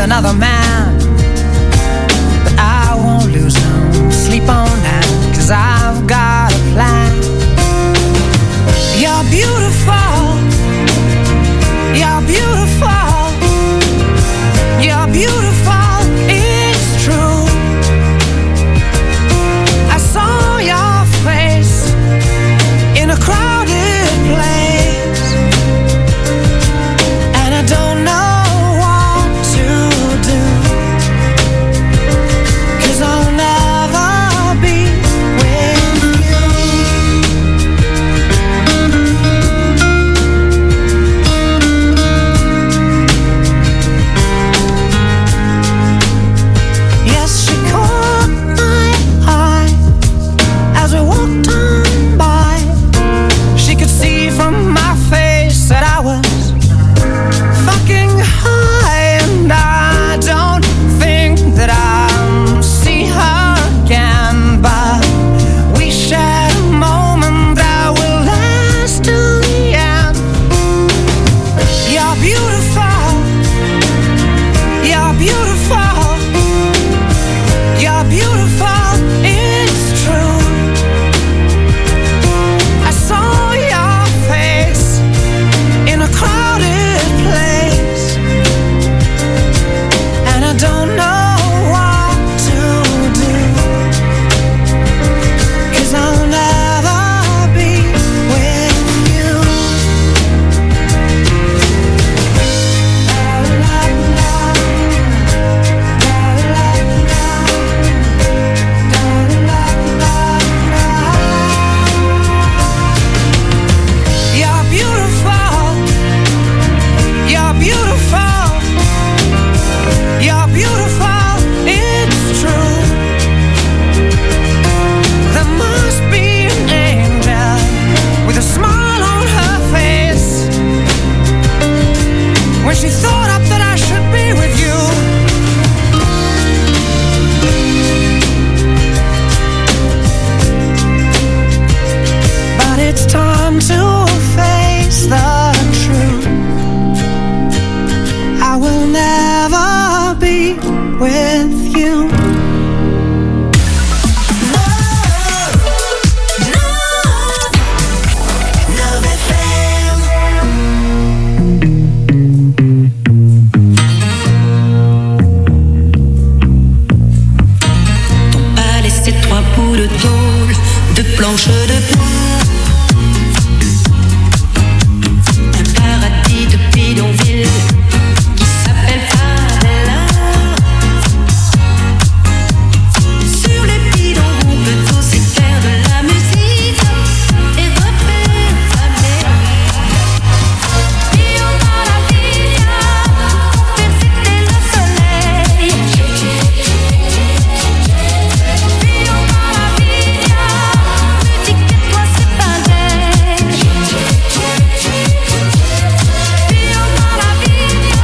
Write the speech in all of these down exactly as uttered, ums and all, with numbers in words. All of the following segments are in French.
another man, but I won't lose no sleep on that, 'cause I've got a plan. You're beautiful, you're beautiful, you're beautiful, it's true. I saw your face in a crowded place, and I don't know what to do, 'cause I'll never be with you. Yes, she caught my eye as we walked on by. She could see from my face that I was fucking high, and I don't think that I'll see her again, but we shared a moment that will last till the end. You're beautiful, you're beautiful, you're beautiful, it's true. I saw your face in a crowded place, and I don't know what to do, 'cause I'll never be with you. You're beautiful, you're beautiful, you're beautiful, it's true. There must be an angel with a smile on her face when she thought up that I should be with you. But it's time to face the truth. I will never be with you. Pas laissé trois bouts de tôle, de planches de bois, un paradis de bidonville qui s'appelle Favela. Sur les bidons, on peut aussi faire de la musique et refaire sa mélodie. Io maravilla, faire c'était le soleil. Io maravilla, musique et toi c'est pareil. Io maravilla,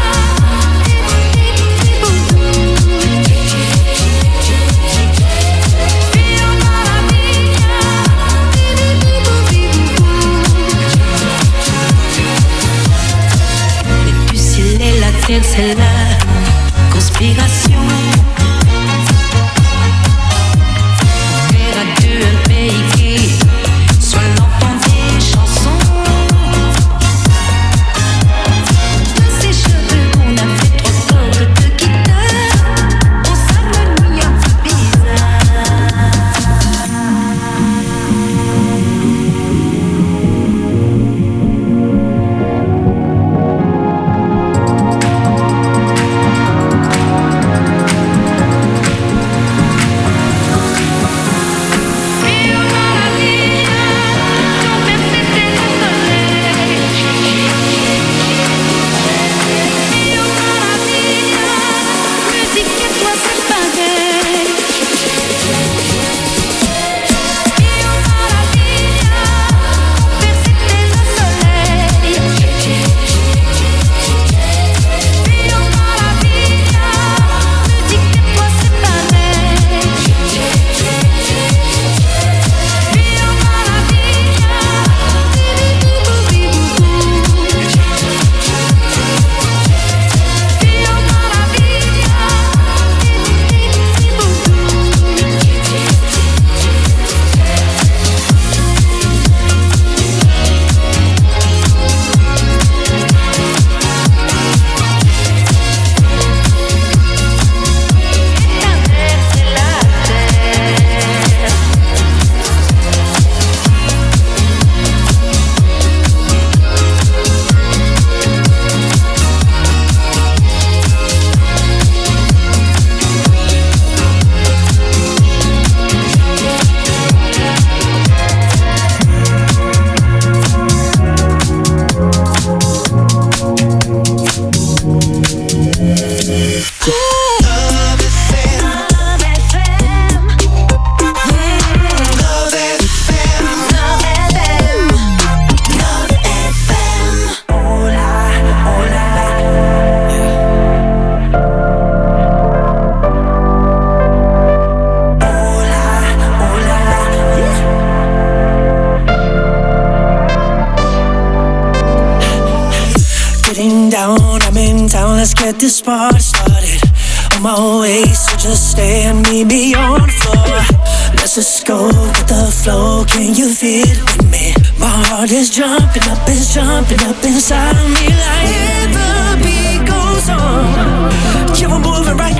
et du ciel et la terre, c'est la conspiration. Faire à deux un pays qui soit l'entend des chansons. De ces cheveux qu'on a fait trop cordes de guitare, on s'harmonie un peu bizarre. Get this party started on my way, so just stay and meet me on the floor. Let's just go with the flow. Can you feel it with me? My heart is jumping up, it's jumping up inside of me like yeah, the beat goes on. Yeah, we're moving right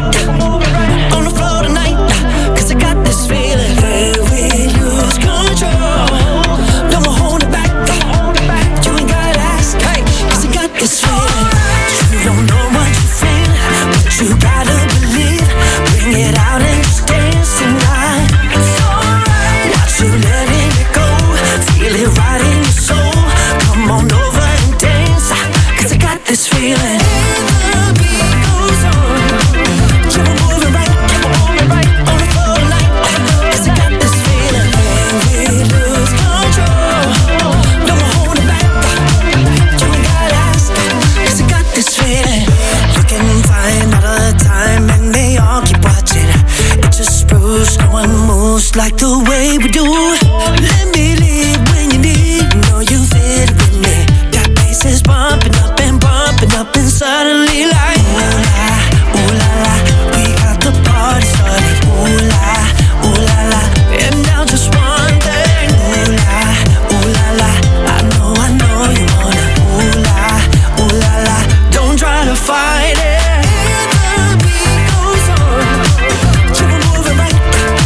on the floor tonight, cause I got this feeling that we lose control. No more holding back, you ain't gotta ask, hey, cause I got this feeling. You don't know what you feel, but you gotta believe. Bring it out and just dance tonight. It's alright. Watch you letting it go. Feel it right in your soul. Come on over and dance, cause I got this feeling. The beat goes on. Keep on moving right, keep on moving right on the floor tonight, cause I got this feeling. When we lose control, no more holding back. You ain't gotta ask, cause I got this feeling. You can find all the time and they all keep watching. It just proves no one moves like the way we do. Let me lead when you need. Know you fit with me. That bass is bumping up and bumping up and suddenly like ooh la, ooh la la, we got the party started. Ooh la, ooh la la, and now just one thing. Ooh la, ooh la la, I know, I know you wanna. Ooh la, ooh la la, don't try to fight it. The beat goes on. Keep on moving right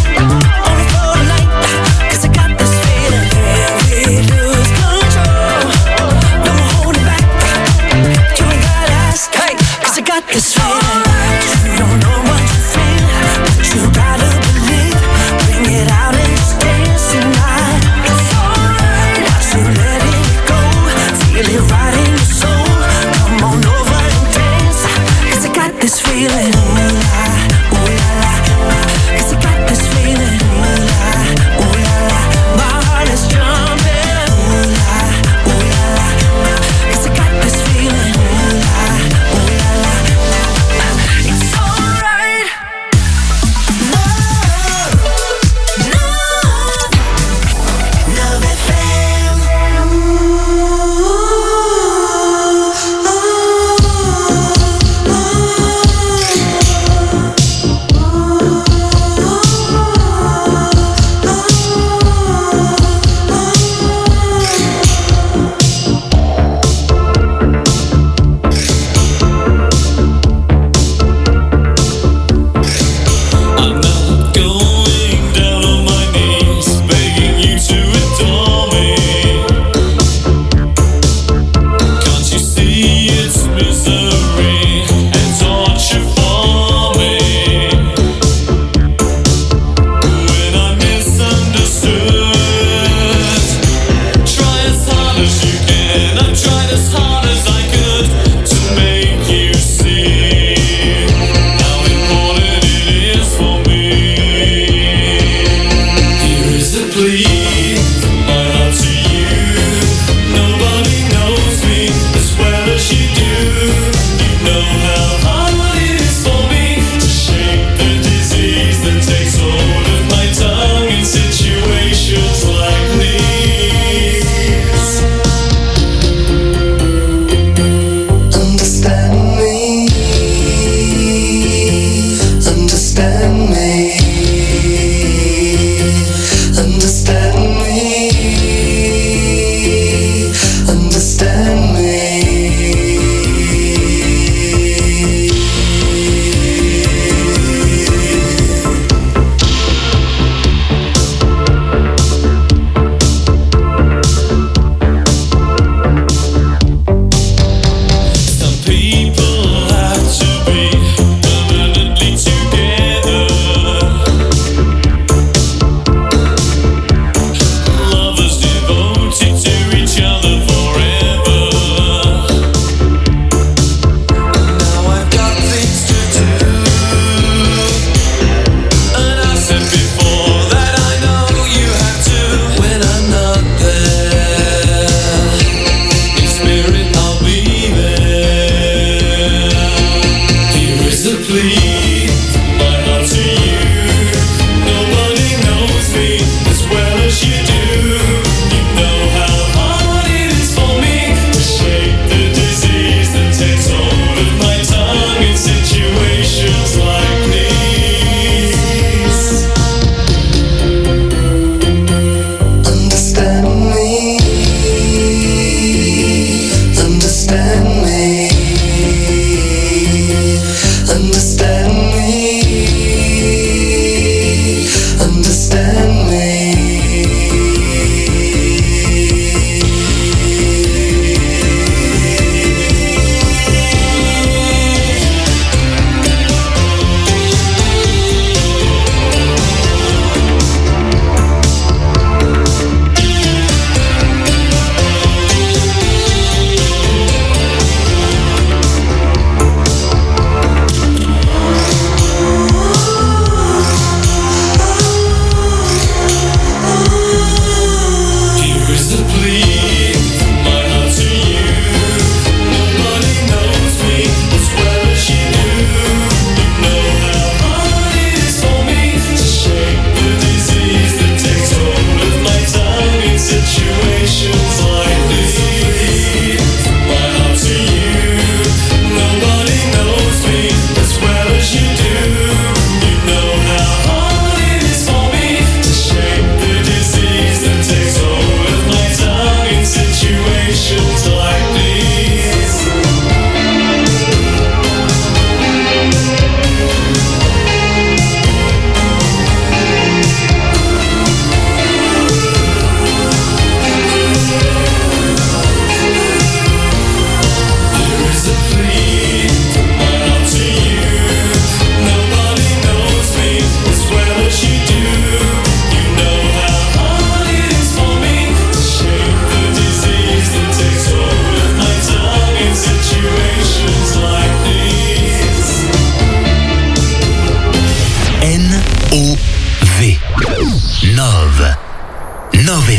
on the floor tonight, cause I got this feeling. Yeah, we lose control. No more holding back. You ain't gotta ask, hey, cause I got this feeling. You don't know what you feel, but you gotta believe. Bring it out and just dance tonight. It's alright. Watch you letting it go. Feel it right in your soul. Come on over and dance, cause I got this feeling. Ooh la, ooh la la, cause I got this feeling. Ooh la, ooh la la, my heart is jumping. Ooh la, ooh la la, cause I got this feeling. Ooh la, ooh la la, it's alright. Love, love, Love F M. Ooh, ooh, ooh.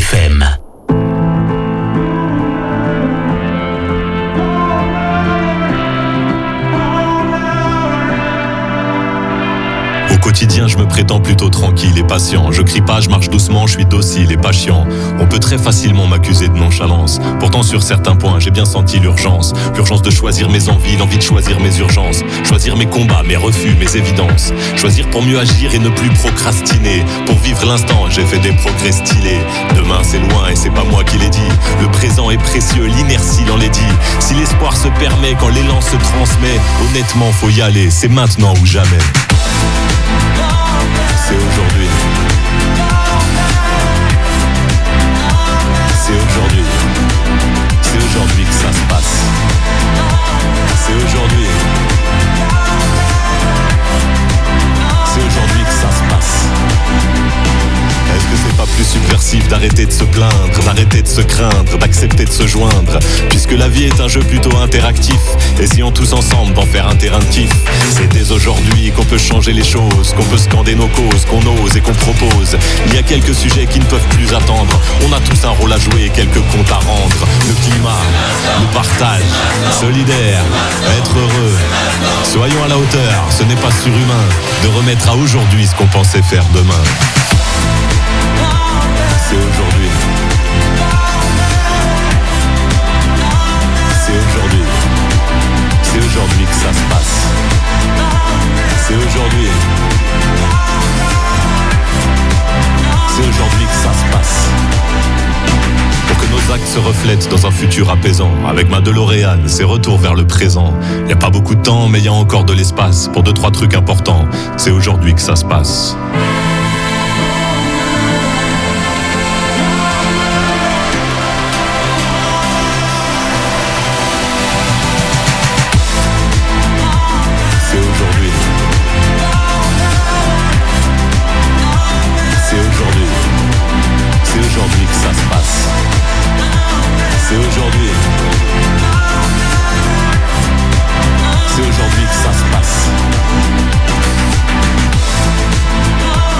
F M. Au quotidien, je me prétends plutôt tranquille et patient. Je crie pas, je marche doucement, je suis docile et pas chiant. On peut très facilement m'accuser de nonchalance. Pourtant, sur certains points, j'ai bien senti l'urgence. L'urgence de choisir mes envies, l'envie de choisir mes urgences. Choisir mes combats, mes refus, mes évidences. Choisir pour mieux agir et ne plus procrastiner. Pour vivre l'instant, j'ai fait des progrès stylés. Demain, c'est loin et c'est pas moi qui l'ai dit. Le présent est précieux, l'inertie l'en l'est dit. Si l'espoir se permet, quand l'élan se transmet, honnêtement, faut y aller, c'est maintenant ou jamais. C'est aujourd'hui. C'est aujourd'hui. C'est aujourd'hui que ça se passe. C'est aujourd'hui. C'est aujourd'hui que ça se passe. Est-ce que c'est pas plus subversif d'arrêter de se plaindre, d'arrêter de se craindre, d'accepter de se joindre? Puisque la vie est un jeu plutôt interactif, essayons tous ensemble d'en faire un terrain de kiff. C'est dès aujourd'hui qu'on peut changer les choses, qu'on peut scander nos causes, qu'on ose et qu'on propose. Il y a quelques sujets qui ne peuvent plus attendre. On a tous un rôle à jouer et quelques comptes à rendre. Le climat, le partage, solidaire, être heureux. Soyons à la hauteur, ce n'est pas surhumain de remettre à aujourd'hui ce qu'on pensait faire demain. C'est aujourd'hui. C'est aujourd'hui. C'est aujourd'hui que ça se passe. C'est aujourd'hui. C'est aujourd'hui que ça se passe. Pour que nos actes se reflètent dans un futur apaisant. Avec ma DeLorean, c'est retour vers le présent. Y a pas beaucoup de temps, mais y a encore de l'espace pour deux, trois trucs importants. C'est aujourd'hui que ça se passe. C'est aujourd'hui. C'est aujourd'hui que ça se passe.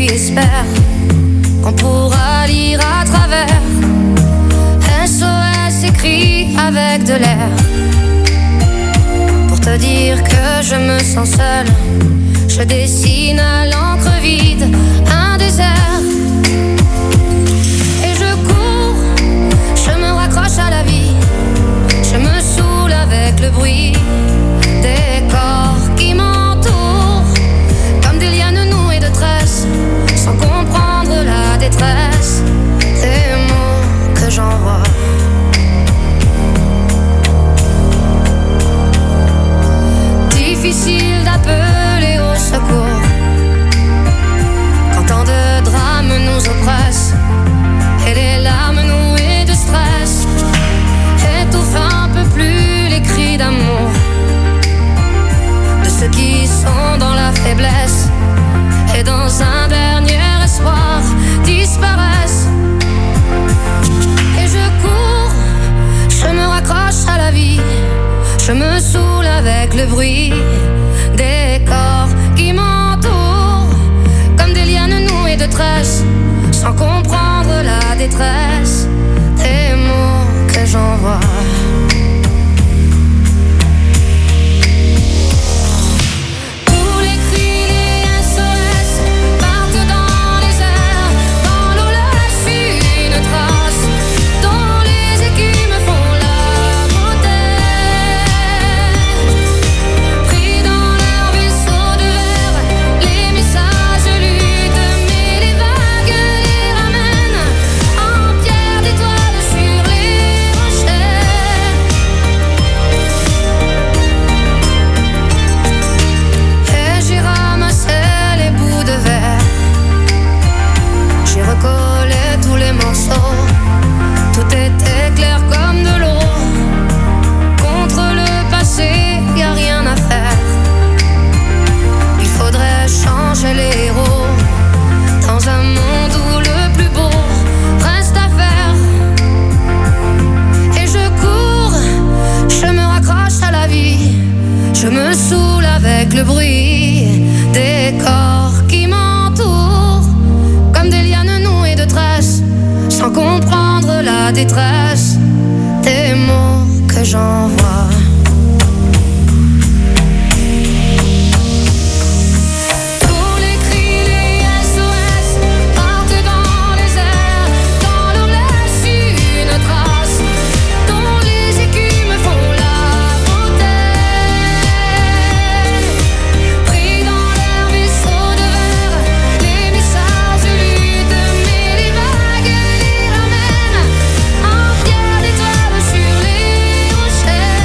espère qu'on pourra lire à travers. S O S écrit avec de l'air, pour te dire que je me sens seule. Je dessine à l'encre vide un désert. Et je cours, je me raccroche à la vie. Je me saoule avec le bruit des corps qui m'entourent, comme des lianes nouées de tresses, sans comprendre la détresse des mots que j'envoie. Difficile d'appeler au secours quand tant de drames nous oppressent et les larmes nouées de stress étouffent un peu plus les cris d'amour de ceux qui sont dans la faiblesse et dans un dernier espoir disparaissent. Et je cours, je me raccroche à la vie, je me saoule avec le bruit des corps qui m'entourent, comme des lianes nouées de tresses, sans comprendre la détresse des mots que j'envoie. Tout était clair comme de l'eau. Contre le passé, y a rien à faire. Il faudrait changer les héros dans un monde où le plus beau reste à faire. Et je cours, je me raccroche à la vie, je me saoule avec le bruit des corps qui m'entourent, comme des lianes nouées de tresses, sans comprendre la détresse des mots que j'envoie. Sur les rochers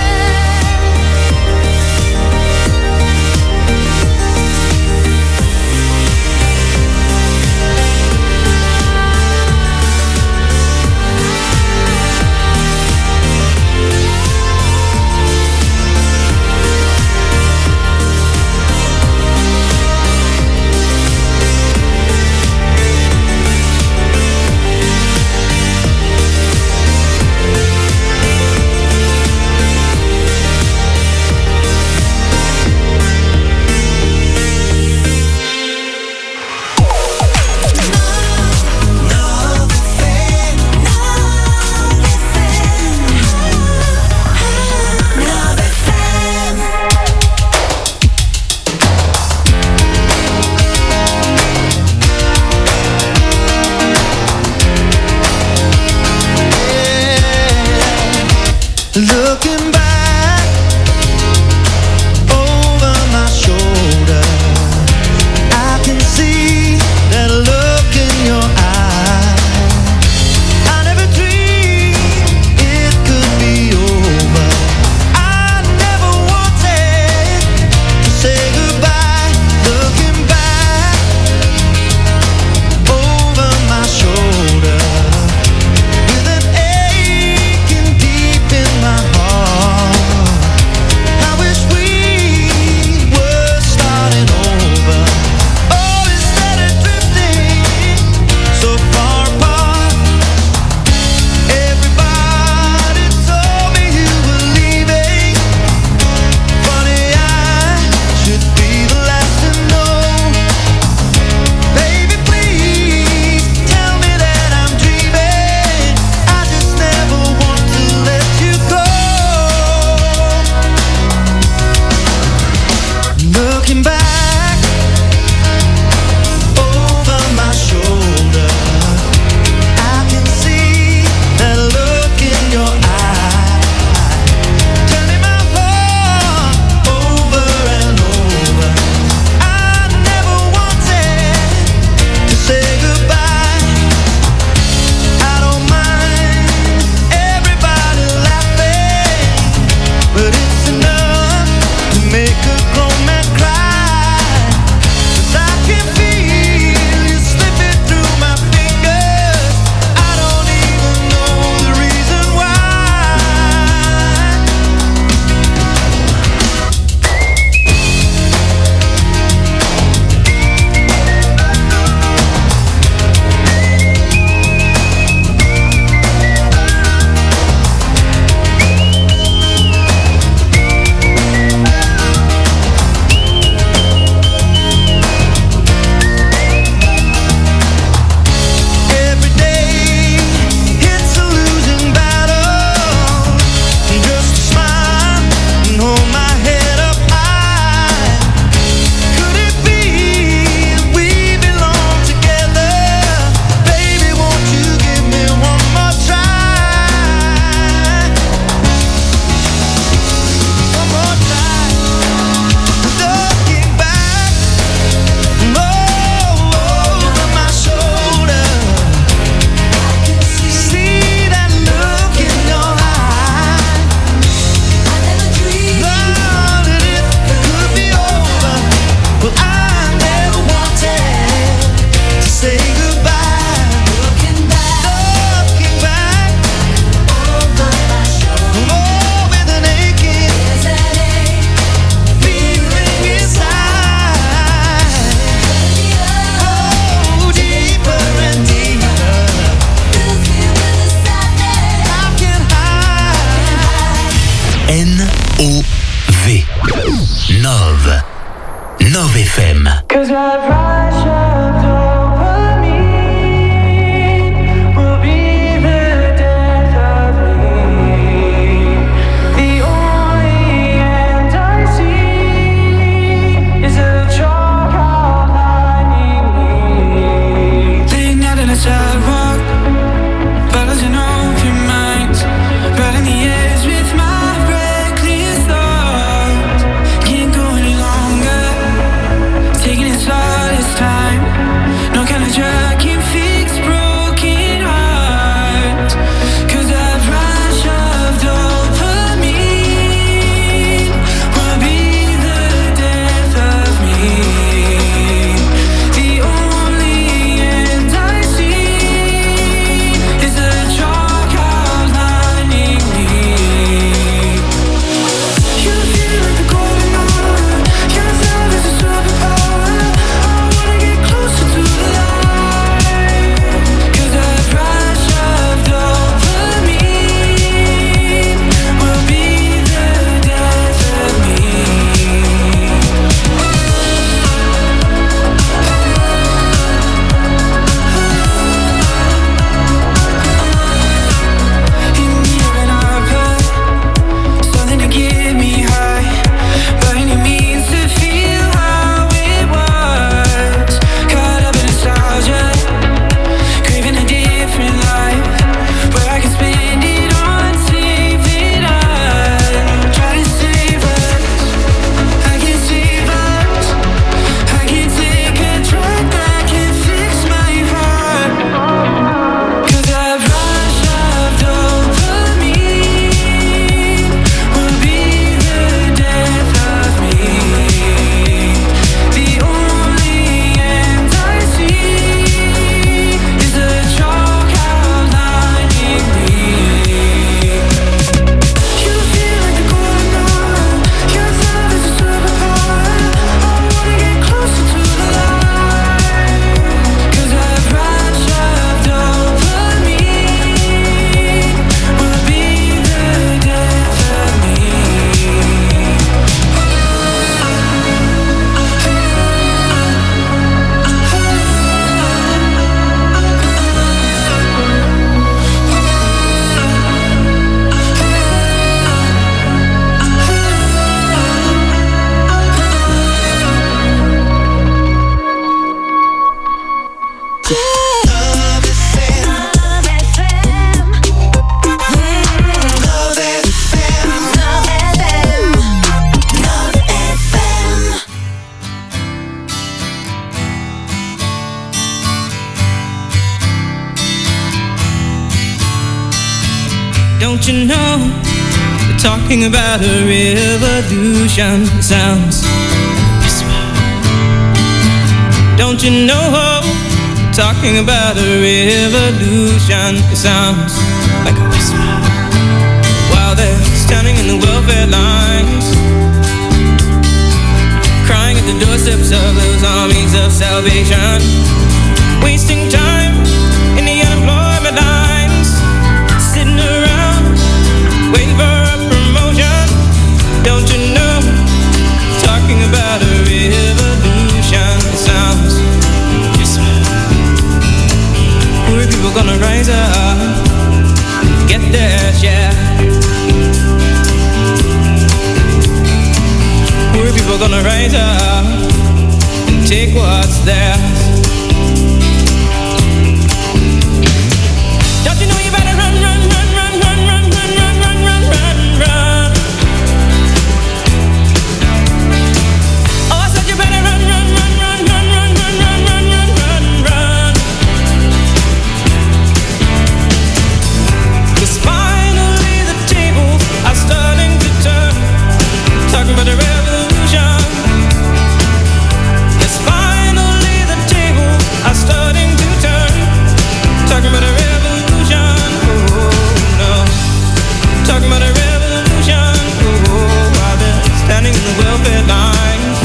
Nove. Nove F M. Cause I'd rush up dopamine will be the death of me. The only end I see is a chalk outlining me. Late night on a sidewalk, bottles and open minds, right in the edge with my reckless thoughts. Can't go any longer, taking its all this time. No kind of drug can fix broken hearts. Cause I've rushed of dopamine will be the death of me. The only end I see is a chalk outlining me. You feel like the golden hour, your love is a superpower. I wanna get closer to the light. Cause I've rushed of dopamine will be the death of me. In need of an output, something to get me high, by any means to feel how it was. Caught up in nostalgia, craving a different life, where I can spend it on saving us. Try to save us, I can't save us. I can't take a drug that can fix my heart. Cause I've rushed of dopamine will be the death of me. The only end I see is a chalk outlining me. You feel like the golden hour, your love is a superpower. I wanna get closer to the light. Cause I've rushed of dopamine will be the death of me. Don't you know, they're talking about a revolution. It sounds like a whisper. Don't you know, they're talking about a revolution. It sounds like a whisper. While they're standing in the welfare lines, crying at the doorsteps of those armies of salvation, wasting time in the unemployment lines, sitting around waiting for a promotion. Don't you know, talking about a revolution. It sounds whisper. Poor people gonna rise up, get their share. Poor people gonna rise up and take what's theirs. Don't you know you better run, run, run, run, run, run, run, run, run, run, run, run. Oh, I said you better run, run, run, run, run, run, run, run, run, run, run, run. 'Cause finally the tables are starting to turn, talking about a revolution. Yes, finally the tables are starting to turn, talking about a revolution. Oh no, talking about a revolution. Oh, while they're standing in the welfare lines,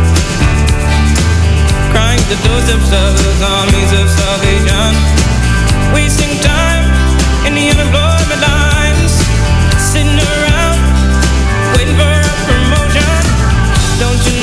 crying at the doorsteps of those armies of salvation, wasting time in the unemployment lines, sitting around waiting for a promotion. Don't you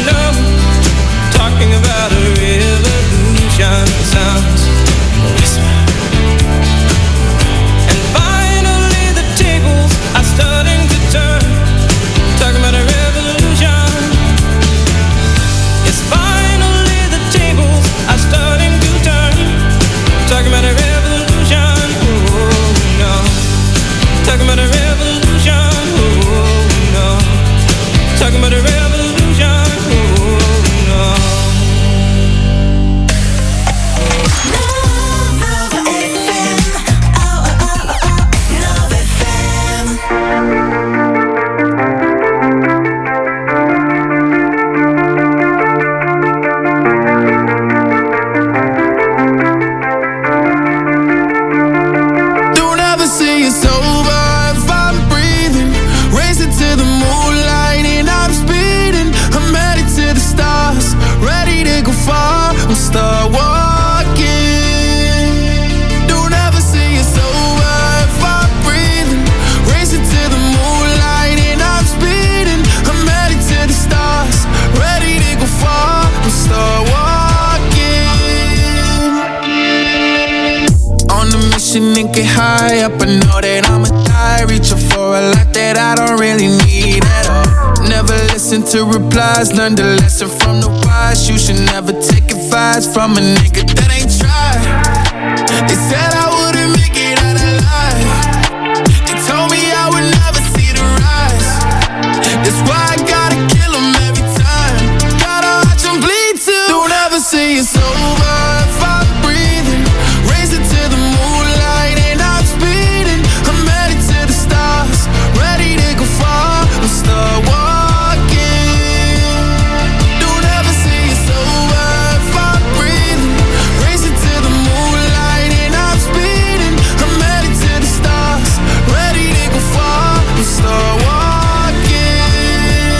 ocean and get high up. I know that I'ma die, reaching for a lot that I don't really need at all. Never listen to replies, learn the lesson from the wise. You should never take advice from a nigga that ain't tried. They said I wouldn't make it out alive. They told me I would never see the rise. That's why I gotta kill them every time. Gotta watch them bleed too. Don't ever say it's over if I'm breathing. Race it to the moonlight and I'm speeding. I'm headed to the stars, ready to go far. I'm start walking. Don't ever say it's over if I'm breathing. Race it to the moonlight and I'm speeding. I'm headed to the stars, ready to go far. I'm start walking.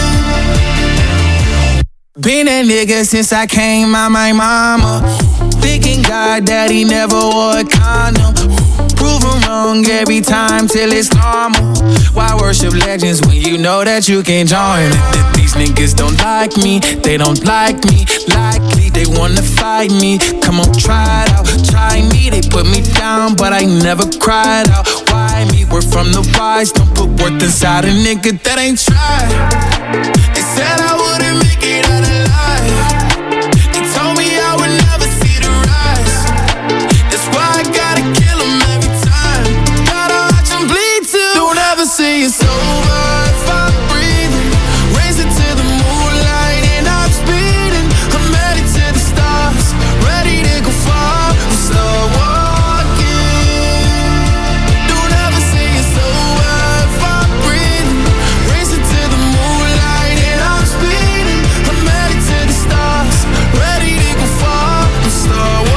Been a nigga since I came out my mama. Thinking God that he never wore a condom. Proven wrong every time till it's normal. Why worship legends when you know that you can't join it? These niggas don't like me, they don't like me. Likely they wanna fight me. Come on, try it out, try me. They put me down, but I never cried out. Why me? We're from the wise. Don't put worth inside a nigga that ain't tried. They said I wouldn't make it out alive. They told me I would never see the rise. That's why I gotta kill them every time. Gotta watch them bleed too. Don't ever say it's over if I'm breathing. Raise it to the moonlight and I'm speeding. I'm headed to the stars, ready to go far. I'm start walking. Don't ever say it's over if I'm breathing. Raise it to the moonlight and I'm speeding. I'm headed to the stars, ready to go far. I'm start walking.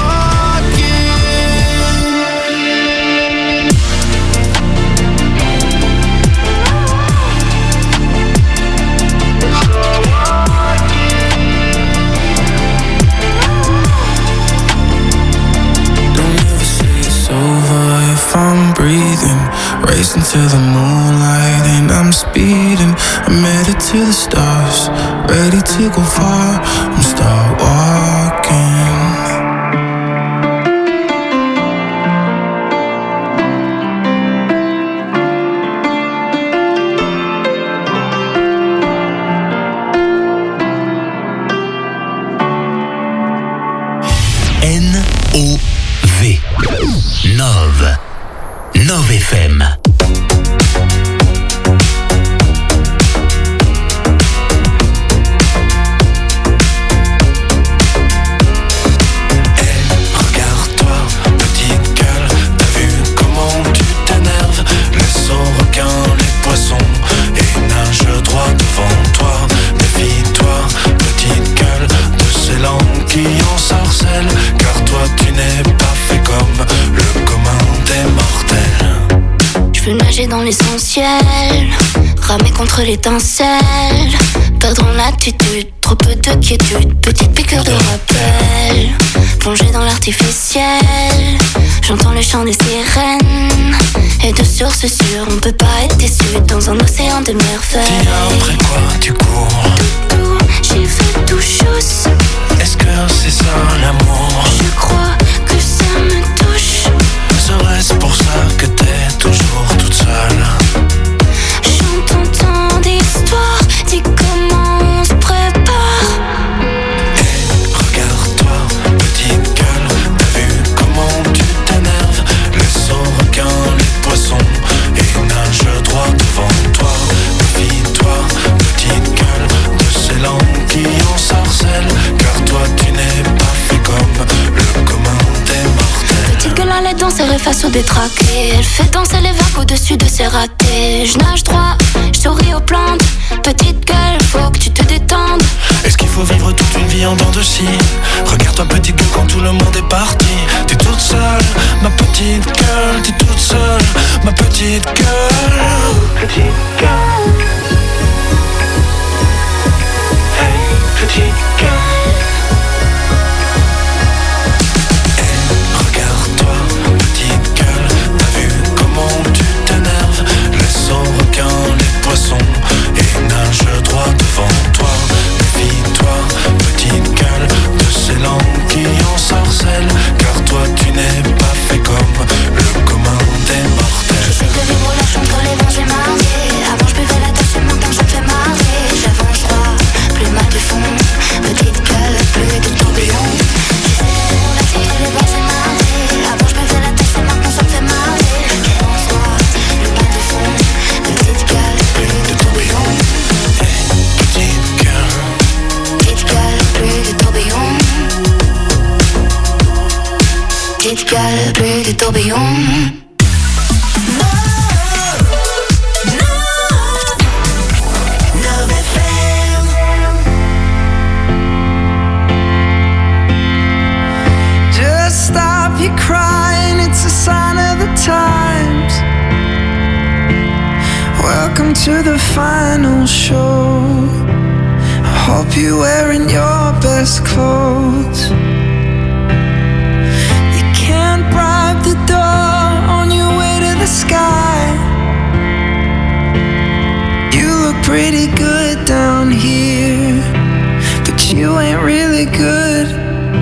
If I'm breathing, racing to the moonlight and I'm speeding. I'm headed to the stars, ready to go far. I'm start walking. N O V Nove Nove F M. Car toi tu n'es pas fait comme le commun des mortels. Je veux nager dans l'essentiel, ramer contre l'étincelle, perdre en attitude, trop peu de quiétude, petite piqûre de rappel, plonger dans l'artificiel, j'entends le chant des sirènes, et de sources sûres, on peut pas être déçu dans un océan de merveilles. Dis après quoi tu cours? Tout, j'ai fait tout chose. Est-ce que c'est ça l'amour? Je crois que ça me touche. Serait-ce pour ça que t'es toujours toute seule? J'entends tant d'histoires, dis comment on se prépare. Hey, regarde-toi, petite gueule, t'as vu comment tu t'énerves? Laisse aux requins les poissons et nage droit devant toi. Méfie-toi, petite gueule, de ces langues qui ensorcellent. Car toi tu n'es pas fait comme le commun des mortels. Petite gueule à la danse, elle efface au détraqué. Elle fait danser les vagues au-dessus de ses ratés. Je nage droit, je souris aux plantes. Petite gueule, faut que tu te détendes. Est-ce qu'il faut vivre toute une vie en dents de scie? Regarde-toi petite gueule quand tout le monde est parti. T'es toute seule, ma petite gueule. T'es toute seule, ma petite gueule. Petite gueule. Hey, petite gueule. Et nage droit devant toi. Méfie-toi, petite gueule, de ces langues qui ensorcellent. Car toi tu n'es pas fait comme le corps. des tourbillons. Stop your crying, it's a sign of the times. Welcome to the final show. I hope you're wearing your best clothes. You can't bribe the door on your way to the sky. You look pretty good down here, but you ain't really good.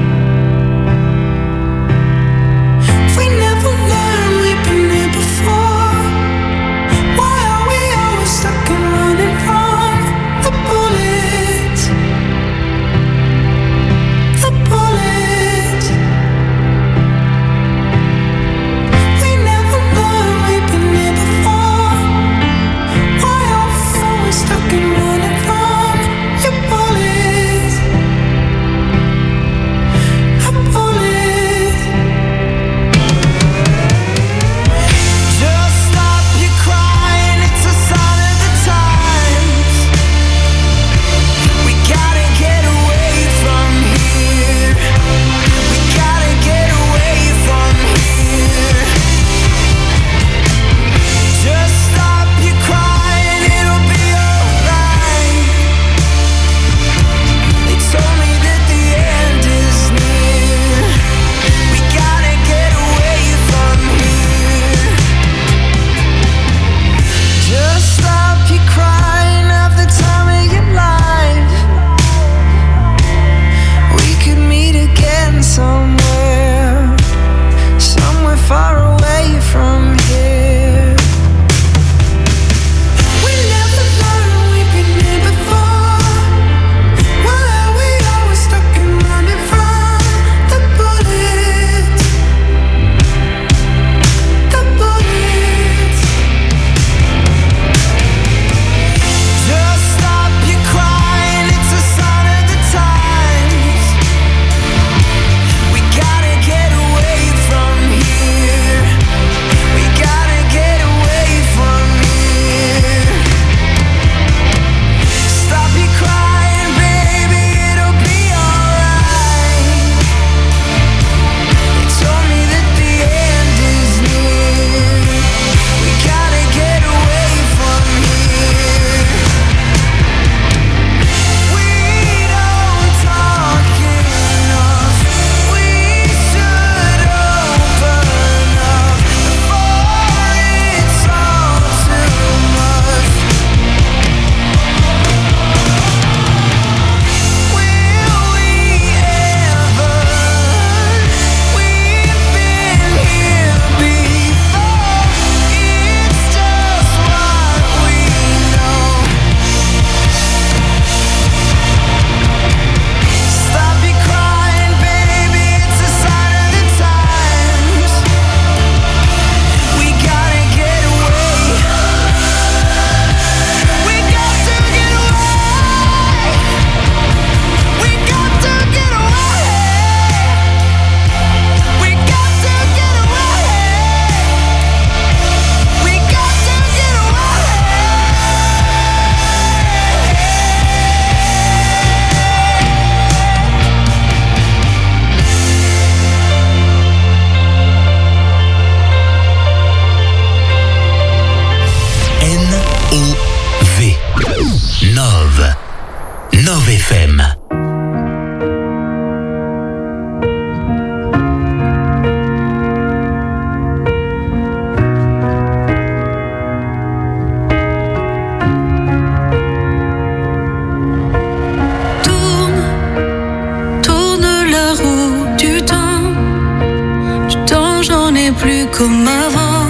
Comme avant,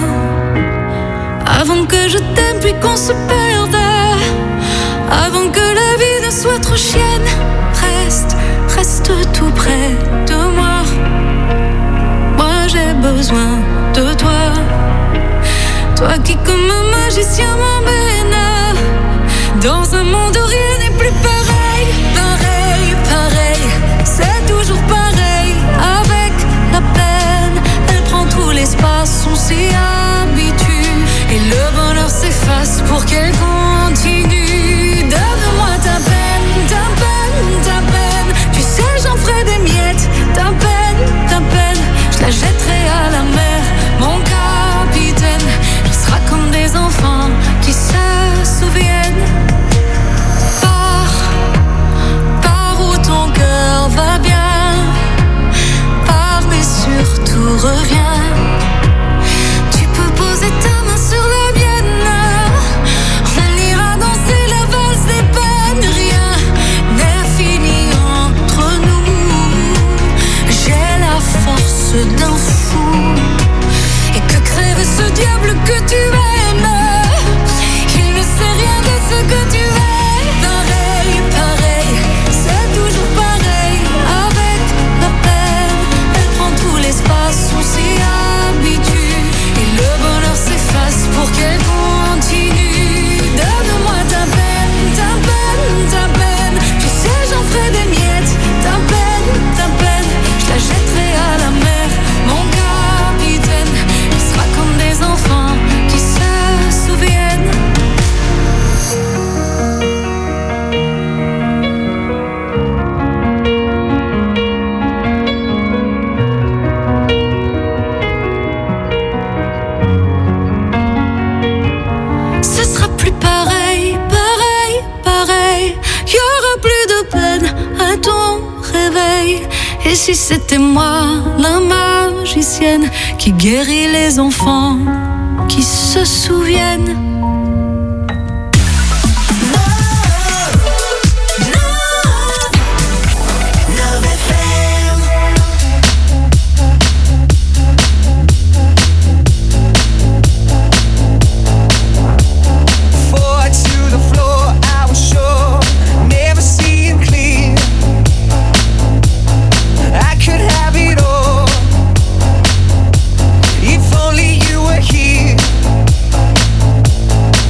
avant que je t'aime puis qu'on se perde, avant que la vie ne soit trop chienne. Reste, reste tout près de moi. Moi j'ai besoin de toi, toi qui comme un magicien m'emmène dans un monde où rien n'est plus pareil, pareil, pareil. C'est toujours pareil avec la peine. Elle prend tous les Et si c'était moi, la magicienne, qui guérit les enfants, qui se souviennent. If only you were here.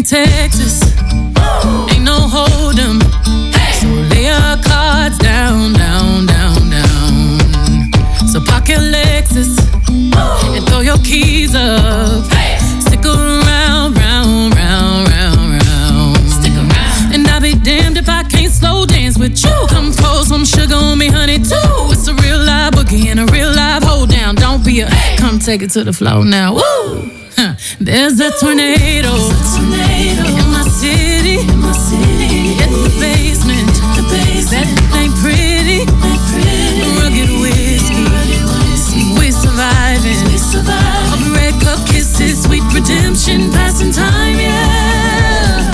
ain't Texas, ain't no hold 'em. So lay your cards down, down, down, down. So park your Lexus and throw your keys up. Stick around, round, round, round, round. Stick around. And I'll be damned if I can't slow dance with you. Come pour some sugar on me, honey, too. It's a real live boogie and a real live hold down. Don't be a, come take it to the floor now. Woo! Huh. There's a tornado, There's a tornado in my city, in my city. In the basement, the basement. That ain't pretty, ain't pretty. Rugged whiskey, rugged whiskey. We surviving, we surviving. All red cup kisses, sweet redemption, passing time, yeah.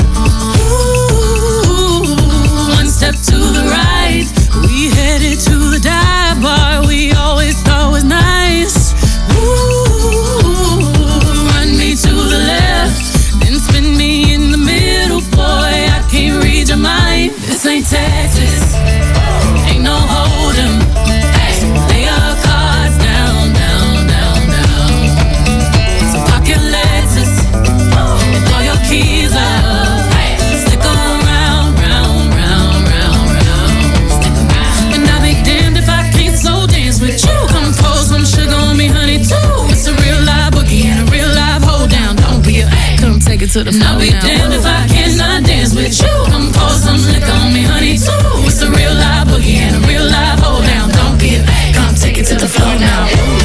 Ooh, one step to the right, we headed to the dive bar we always thought was nice. Ooh, run me to the left, then spin me in the middle, boy, I can't read your mind. This ain't Texas, ain't no hold 'em. So lay your cards down, down, down, down. So park your Lexus and throw your keys up. Stick around, round, round, round, round. Stick around. And I'll be damned if I can't slow dance with you. Come pour some sugar on me, honey, too. It's a real live boogie and a real live hold down. Don't be a, come take it to the floor. I'll be damned if I cannot dance with you. Come pour some liquor on me, honey, too. It's a real live boogie and a real live hold down. Don't be a, come take it to the floor now.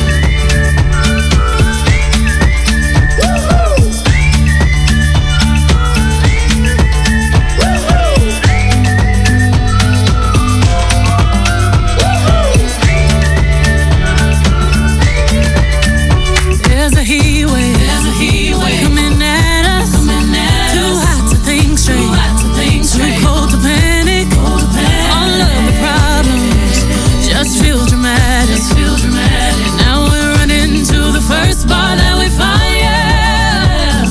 There's a heat wave, there's a heat wave coming at us, coming at us. Too hot to think straight, too hot to think straight. Too cold to panic, cold to panic. All of the problems just feel dramatic, just feel dramatic. Now we're running to the first bar that we find, yeah.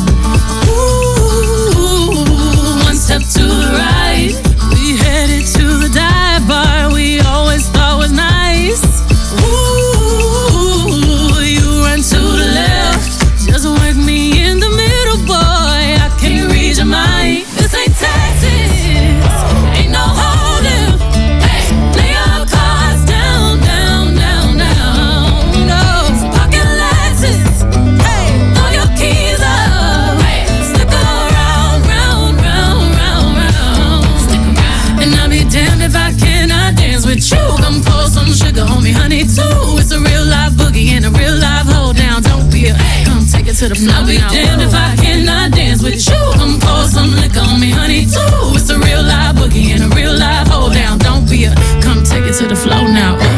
Ooh, one step to the right, we headed to the dive bar we always thought was nice. Ooh, you run to the left, just work me in the middle, boy, I can't read your mind. This ain't Texas, ain't no holding. Hey, lay your cards down, down, down, down. No, pocket Lexus, hey, throw your keys up. Hey, stick around, round, round, round, round. Stick around. And I'll be damned if I cannot dance with you. Come pour some sugar on me, honey, too. It's a real live boogie and a real live hold down. Don't be a, come take it to the floor. I'll be damned if I cannot dance with you. Come pour some liquor on me, honey, too. It's a real live boogie and a real live hold down. Don't be a, come take it to the floor now. Ooh.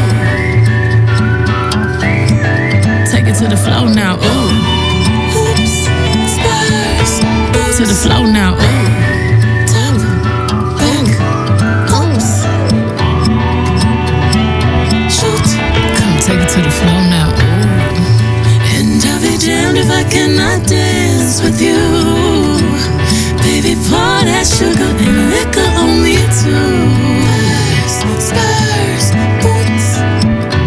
Take it to the floor now. Ooh. Oops, spurs. To the floor now. Ooh. Top, back, oops. Shoot. Come take it to the floor now. Ooh. And I'll be damned if I cannot dance with you. Baby, pour that sugar and liquor on me too.